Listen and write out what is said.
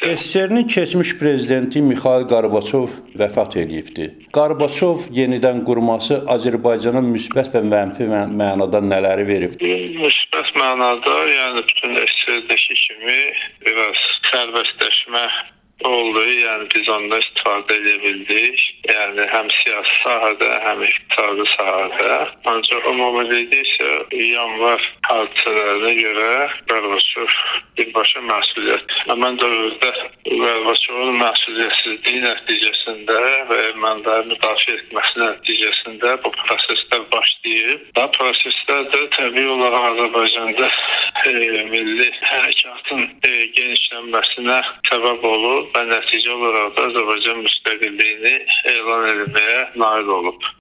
SSR-nin keçmiş prezidenti Mixail Qorbaçov vəfat edibdi. Qorbaçov yenidən qurması Azərbaycana müsbət və mənfi mənada nələri verib? Müsbət mənada, yəni bütün SSR-dəki kimi biraz sərbəstləşmə oldu. Yəni biz ondan istifadə edə bildik. Yəni həm siyasi sahədə, həm iqtisadi sahədə. Ancaq ümumilikdə isə yanvar hadisələrinə görə Qorbaçov birbaşa məsuliyyət. Həmin dövrdə Qorbaçovun məsuliyyətsizliyi nəticəsində və erməniləri müdafiə etməsi nəticəsində bu proseslər başlayıb. Bu proseslər də təbii olaraq Azərbaycanda milli hərəkatın genişlənməsinə səbəb olub və nəticə olaraq da Azərbaycan müstəqilliyini elan etməyə nail olub.